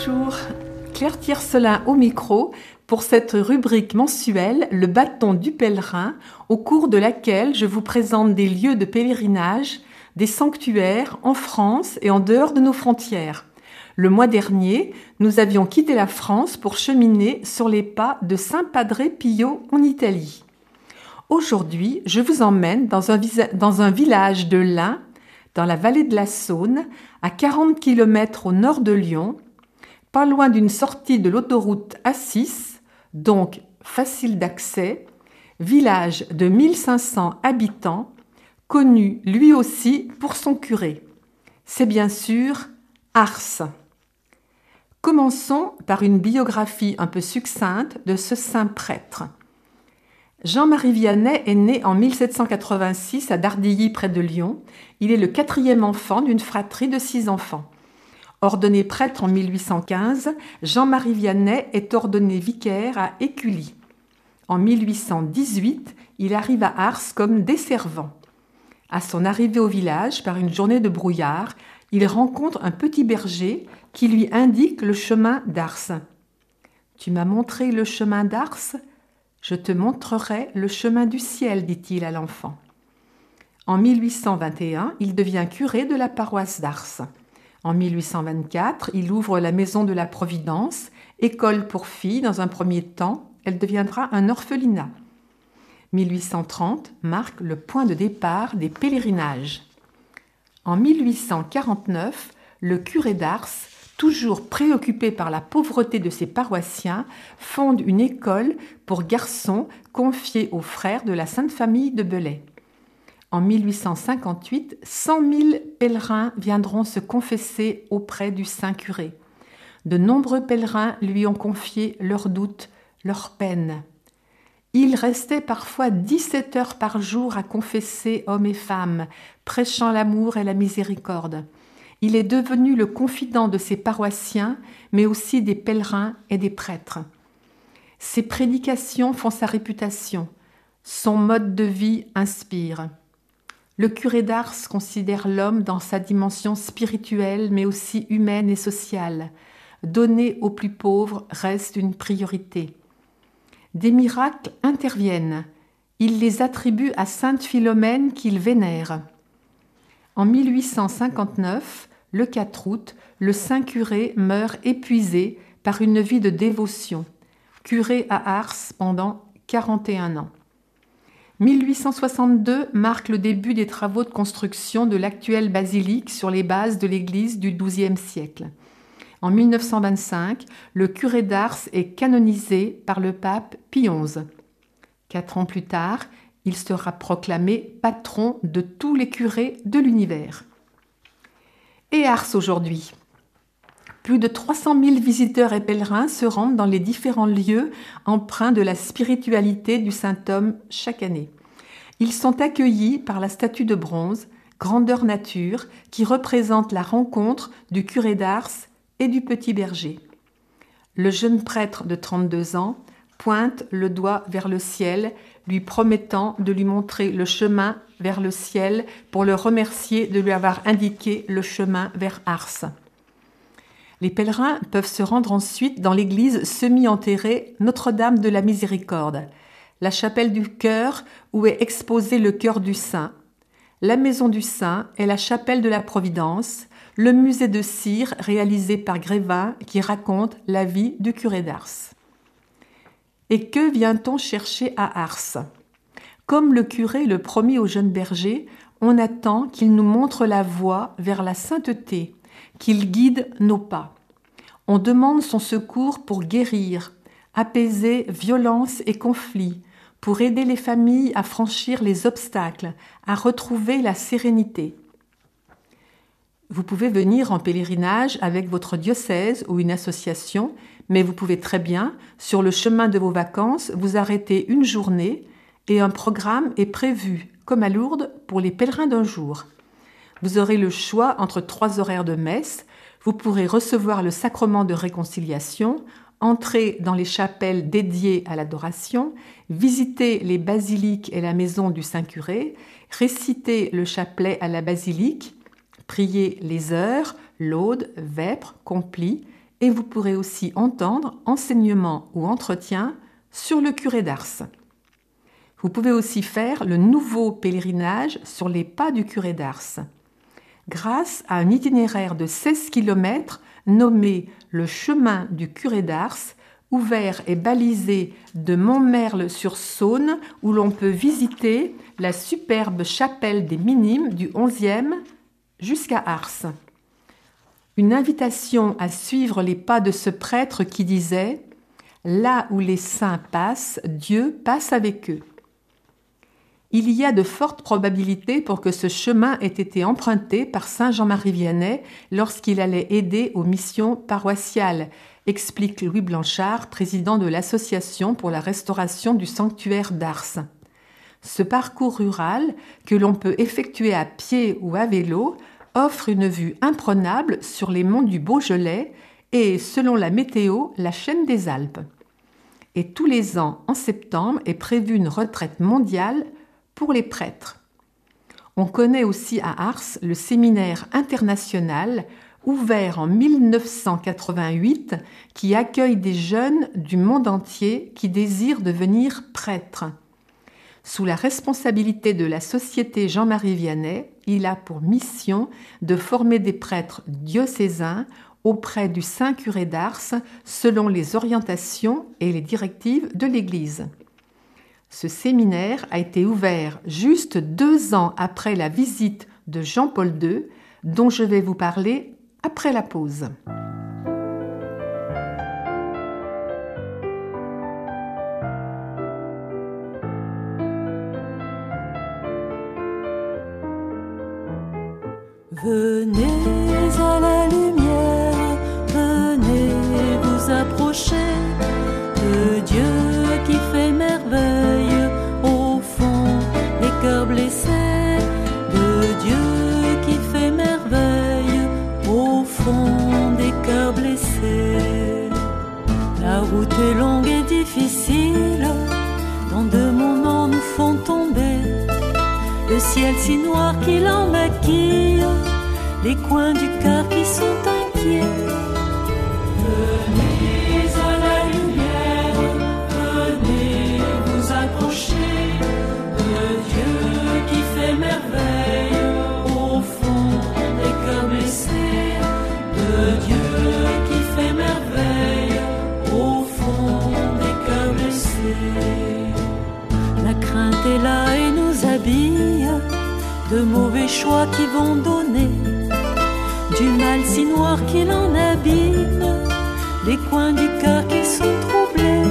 Bonjour, Claire Tiercelin au micro pour cette rubrique mensuelle Le bâton du pèlerin, au cours de laquelle je vous présente des lieux de pèlerinage, des sanctuaires en France et en dehors de nos frontières. Le mois dernier, nous avions quitté la France pour cheminer sur les pas de Saint Padre Pio en Italie. Aujourd'hui, je vous emmène dans un village de l'Ain, dans la vallée de la Saône, à 40 km au nord de Lyon, pas loin d'une sortie de l'autoroute A6, donc facile d'accès, village de 1500 habitants, connu lui aussi pour son curé. C'est bien sûr Ars. Commençons par une biographie un peu succincte de ce saint prêtre. Jean-Marie Vianney est né en 1786 à Dardilly près de Lyon. Il est le 4e enfant d'une fratrie de 6 enfants. Ordonné prêtre en 1815, Jean-Marie Vianney est ordonné vicaire à Écully. En 1818, il arrive à Ars comme desservant. À son arrivée au village, par une journée de brouillard, il rencontre un petit berger qui lui indique le chemin d'Ars. « Tu m'as montré le chemin d'Ars ? Je te montrerai le chemin du ciel, dit-il à l'enfant. » En 1821, il devient curé de la paroisse d'Ars. En 1824, il ouvre la Maison de la Providence, école pour filles dans un premier temps. Elle deviendra un orphelinat. 1830 marque le point de départ des pèlerinages. En 1849, le curé d'Ars, toujours préoccupé par la pauvreté de ses paroissiens, fonde une école pour garçons confiée aux frères de la Sainte Famille de Belay. En 1858, 100 000 pèlerins viendront se confesser auprès du saint curé. De nombreux pèlerins lui ont confié leurs doutes, leurs peines. Il restait parfois 17 heures par jour à confesser hommes et femmes, prêchant l'amour et la miséricorde. Il est devenu le confident de ses paroissiens, mais aussi des pèlerins et des prêtres. Ses prédications font sa réputation. Son mode de vie inspire. Le curé d'Ars considère l'homme dans sa dimension spirituelle, mais aussi humaine et sociale. Donner aux plus pauvres reste une priorité. Des miracles interviennent. Il les attribue à sainte Philomène qu'il vénère. En 1859, le 4 août, le saint curé meurt épuisé par une vie de dévotion. Curé à Ars pendant 41 ans. 1862 marque le début des travaux de construction de l'actuelle basilique sur les bases de l'église du XIIe siècle. En 1925, le curé d'Ars est canonisé par le pape Pie XI. 4 ans plus tard, il sera proclamé patron de tous les curés de l'univers. Et Ars aujourd'hui. Plus de 300 000 visiteurs et pèlerins se rendent dans les différents lieux empreints de la spiritualité du saint homme chaque année. Ils sont accueillis par la statue de bronze, grandeur nature, qui représente la rencontre du curé d'Ars et du petit berger. Le jeune prêtre de 32 ans pointe le doigt vers le ciel, lui promettant de lui montrer le chemin vers le ciel pour le remercier de lui avoir indiqué le chemin vers Ars. Les pèlerins peuvent se rendre ensuite dans l'église semi-enterrée Notre-Dame de la Miséricorde, la chapelle du cœur où est exposé le cœur du saint, la maison du saint et la chapelle de la Providence, le musée de cire réalisé par Grévin qui raconte la vie du curé d'Ars. Et que vient-on chercher à Ars ? Comme le curé le promit au jeune berger, on attend qu'il nous montre la voie vers la sainteté, qu'il guide nos pas. On demande son secours pour guérir, apaiser violence et conflits, pour aider les familles à franchir les obstacles, à retrouver la sérénité. Vous pouvez venir en pèlerinage avec votre diocèse ou une association, mais vous pouvez très bien, sur le chemin de vos vacances, vous arrêter une journée et un programme est prévu, comme à Lourdes, pour les pèlerins d'un jour. Vous aurez le choix entre 3 horaires de messe. Vous pourrez recevoir le sacrement de réconciliation, entrer dans les chapelles dédiées à l'adoration, visiter les basiliques et la maison du Saint-Curé, réciter le chapelet à la basilique, prier les heures, laudes, vêpres, complis et vous pourrez aussi entendre enseignement ou entretien sur le curé d'Ars. Vous pouvez aussi faire le nouveau pèlerinage sur les pas du curé d'Ars. Grâce à un itinéraire de 16 km nommé le chemin du curé d'Ars, ouvert et balisé de Montmerle-sur-Saône, où l'on peut visiter la superbe chapelle des Minimes du XIe jusqu'à Ars. Une invitation à suivre les pas de ce prêtre qui disait « Là où les saints passent, Dieu passe avec eux ». Il y a de fortes probabilités pour que ce chemin ait été emprunté par saint Jean-Marie Vianney lorsqu'il allait aider aux missions paroissiales, explique Louis Blanchard, président de l'Association pour la restauration du sanctuaire d'Ars. Ce parcours rural, que l'on peut effectuer à pied ou à vélo, offre une vue imprenable sur les monts du Beaujolais et, selon la météo, la chaîne des Alpes. Et tous les ans, en septembre, est prévue une retraite mondiale pour les prêtres. On connaît aussi à Ars le séminaire international ouvert en 1988 qui accueille des jeunes du monde entier qui désirent devenir prêtres. Sous la responsabilité de la Société Jean-Marie Vianney, il a pour mission de former des prêtres diocésains auprès du Saint Curé d'Ars selon les orientations et les directives de l'Église. Ce séminaire a été ouvert juste 2 ans après la visite de Jean-Paul II, dont je vais vous parler après la pause. Venez à la lumière, venez vous approcher de Dieu qui fait merveille au fond des cœurs blessés, de Dieu qui fait merveille au fond des cœurs blessés. La route est longue et difficile, tant de moments nous font tomber, le ciel si noir qu'il en maquille les coins du cœur qui sont inquiets. Venez à la lumière, venez vous approcher de Dieu qui fait merveille au fond des cœurs blessés, de Dieu qui fait merveille au fond des cœurs blessés. La crainte est là et nous habille de mauvais choix qui vont donner du mal si noir qu'il en abîme les coins du cœur qui sont troublés.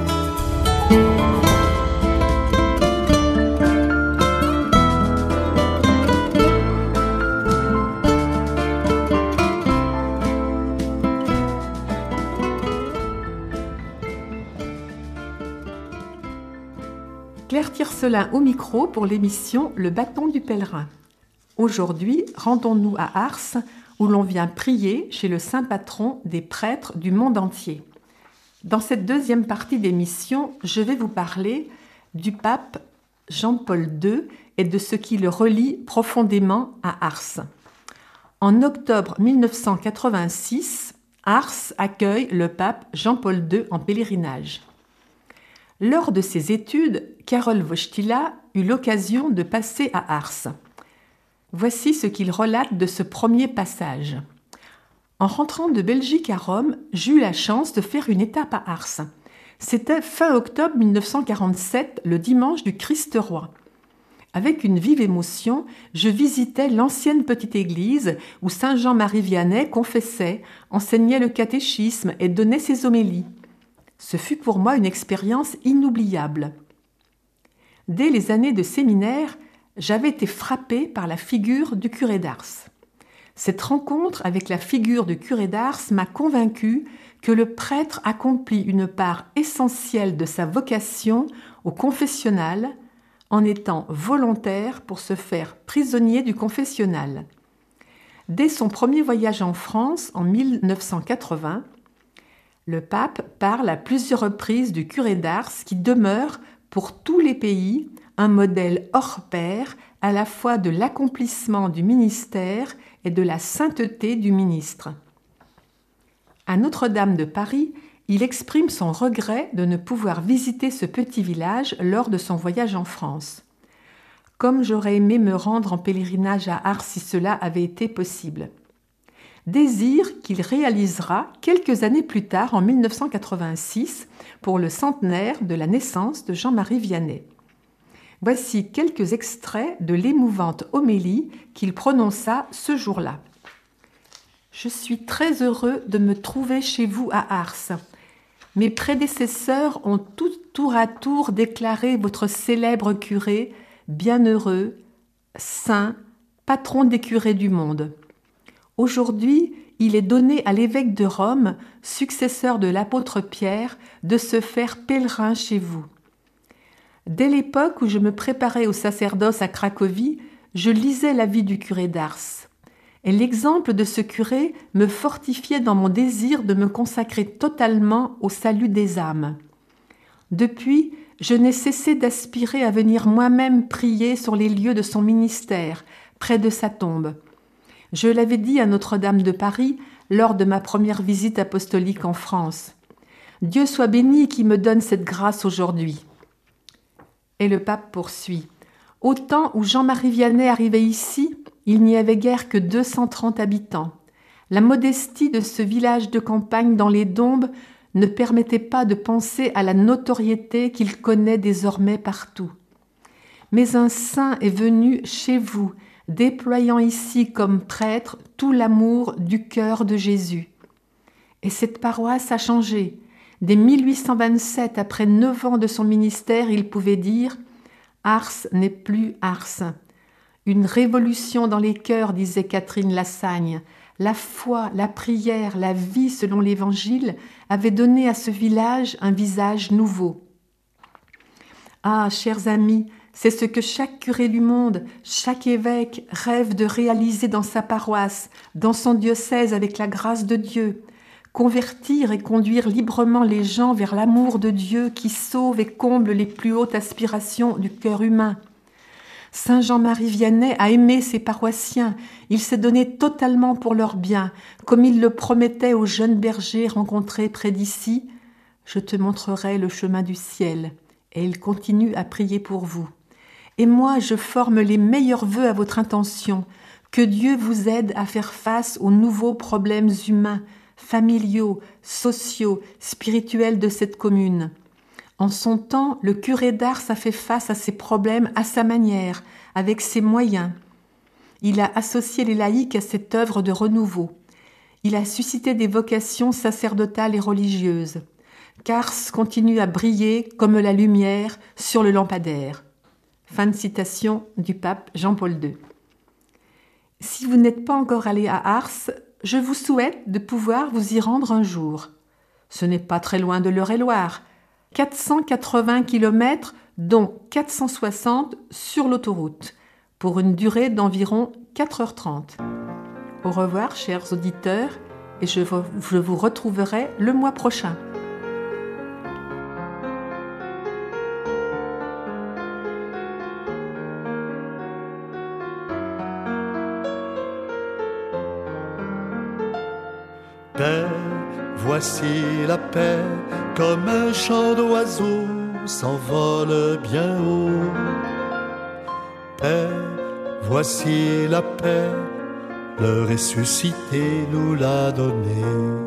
Claire Tiercelin au micro pour l'émission Le bâton du pèlerin. Aujourd'hui, rendons-nous à Ars, où l'on vient prier chez le saint patron des prêtres du monde entier. Dans cette deuxième partie d'émission, je vais vous parler du pape Jean-Paul II et de ce qui le relie profondément à Ars. En octobre 1986, Ars accueille le pape Jean-Paul II en pèlerinage. Lors de ses études, Karol Wojtyła eut l'occasion de passer à Ars. Voici ce qu'il relate de ce premier passage. En rentrant de Belgique à Rome, j'eus la chance de faire une étape à Ars. C'était fin octobre 1947, le dimanche du Christ-Roi. Avec une vive émotion, je visitais l'ancienne petite église où saint Jean-Marie Vianney confessait, enseignait le catéchisme et donnait ses homélies. Ce fut pour moi une expérience inoubliable. Dès les années de séminaire, j'avais été frappée par la figure du curé d'Ars. Cette rencontre avec la figure du curé d'Ars m'a convaincue que le prêtre accomplit une part essentielle de sa vocation au confessionnal en étant volontaire pour se faire prisonnier du confessionnal. Dès son premier voyage en France en 1980, le pape parle à plusieurs reprises du curé d'Ars qui demeure pour tous les pays un modèle hors pair à la fois de l'accomplissement du ministère et de la sainteté du ministre. À Notre-Dame de Paris, il exprime son regret de ne pouvoir visiter ce petit village lors de son voyage en France. Comme j'aurais aimé me rendre en pèlerinage à Ars si cela avait été possible. Désir qu'il réalisera quelques années plus tard, en 1986, pour le centenaire de la naissance de Jean-Marie Vianney. Voici quelques extraits de l'émouvante homélie qu'il prononça ce jour-là. « Je suis très heureux de me trouver chez vous à Ars. Mes prédécesseurs ont tout tour à tour déclaré votre célèbre curé bienheureux, saint, patron des curés du monde. Aujourd'hui, il est donné à l'évêque de Rome, successeur de l'apôtre Pierre, de se faire pèlerin chez vous. Dès l'époque où je me préparais au sacerdoce à Cracovie, je lisais la vie du curé d'Ars. Et l'exemple de ce curé me fortifiait dans mon désir de me consacrer totalement au salut des âmes. Depuis, je n'ai cessé d'aspirer à venir moi-même prier sur les lieux de son ministère, près de sa tombe. Je l'avais dit à Notre-Dame de Paris lors de ma première visite apostolique en France. Dieu soit béni qui me donne cette grâce aujourd'hui. Et le pape poursuit. Au temps où Jean-Marie Vianney arrivait ici, il n'y avait guère que 230 habitants. La modestie de ce village de campagne dans les Dombes ne permettait pas de penser à la notoriété qu'il connaît désormais partout. Mais un saint est venu chez vous, déployant ici comme prêtre tout l'amour du cœur de Jésus. Et cette paroisse a changé. Dès 1827, après 9 ans de son ministère, il pouvait dire « Ars n'est plus Ars ». Une révolution dans les cœurs, disait Catherine Lassagne. La foi, la prière, la vie selon l'Évangile avaient donné à ce village un visage nouveau. Ah, chers amis, c'est ce que chaque curé du monde, chaque évêque rêve de réaliser dans sa paroisse, dans son diocèse avec la grâce de Dieu. Convertir et conduire librement les gens vers l'amour de Dieu qui sauve et comble les plus hautes aspirations du cœur humain. Saint Jean-Marie Vianney a aimé ses paroissiens, il s'est donné totalement pour leur bien, comme il le promettait aux jeunes bergers rencontrés près d'ici. Je te montrerai le chemin du ciel, et il continue à prier pour vous. Et moi, je forme les meilleurs vœux à votre intention, que Dieu vous aide à faire face aux nouveaux problèmes humains, familiaux, sociaux, spirituels de cette commune. En son temps, le curé d'Ars a fait face à ces problèmes à sa manière, avec ses moyens. Il a associé les laïcs à cette œuvre de renouveau. Il a suscité des vocations sacerdotales et religieuses. Qu'Ars continue à briller comme la lumière sur le lampadaire. Fin de citation du pape Jean-Paul II. Si vous n'êtes pas encore allé à Ars, je vous souhaite de pouvoir vous y rendre un jour. Ce n'est pas très loin de l'Eure-et-Loir. 480 km, dont 460 sur l'autoroute, pour une durée d'environ 4h30. Au revoir, chers auditeurs, et je vous retrouverai le mois prochain. Paix, voici la paix, comme un chant d'oiseau s'envole bien haut. Paix, voici la paix, le ressuscité nous l'a donné.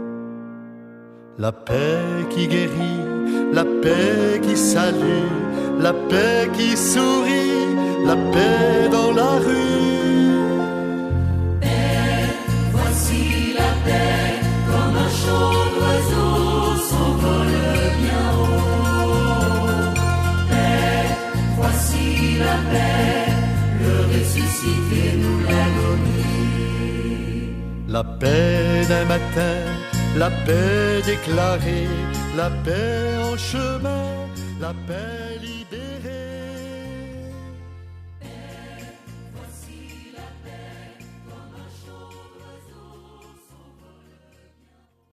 La paix qui guérit, la paix qui salue, la paix qui sourit, la paix dans la rue. Paix, voici la paix, comme un chant d'oiseau s'envole bien haut. Paix, voici la paix, le ressuscité nous l'a donné. La paix d'un matin, la paix déclarée, la paix en chemin, la paix libre.